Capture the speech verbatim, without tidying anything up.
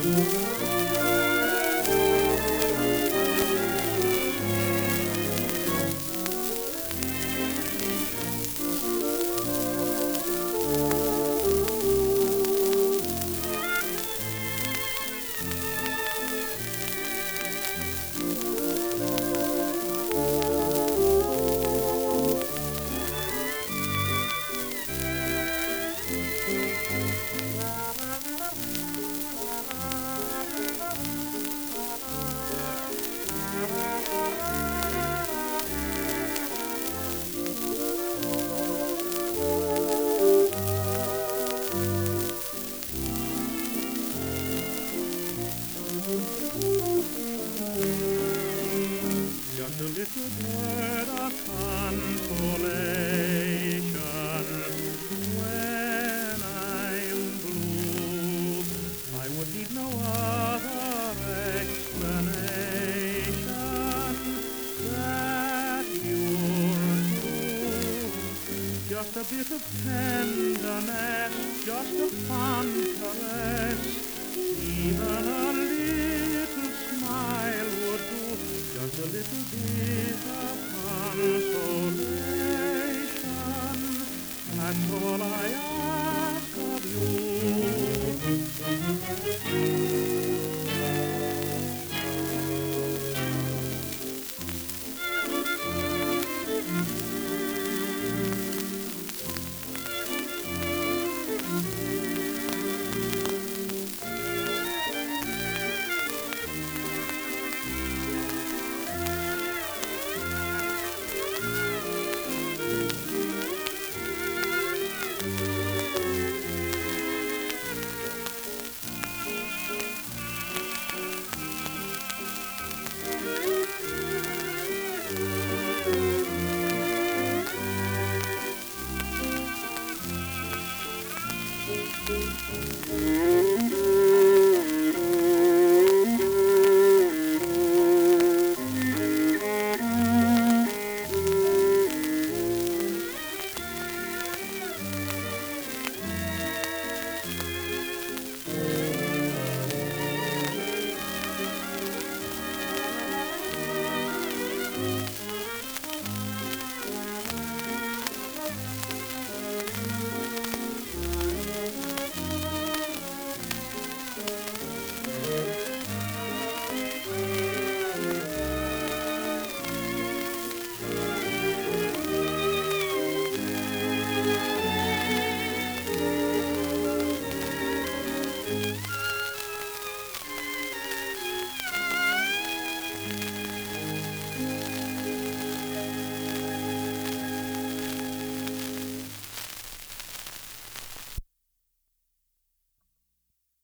Just a little word of consolation when I'm blue. I would need no other explanation that you're true. Just a bit of tenderness, just a fond caress, even a little smile would do. Just a little bit of consolation, that's all I ask of you. Mm-hmm.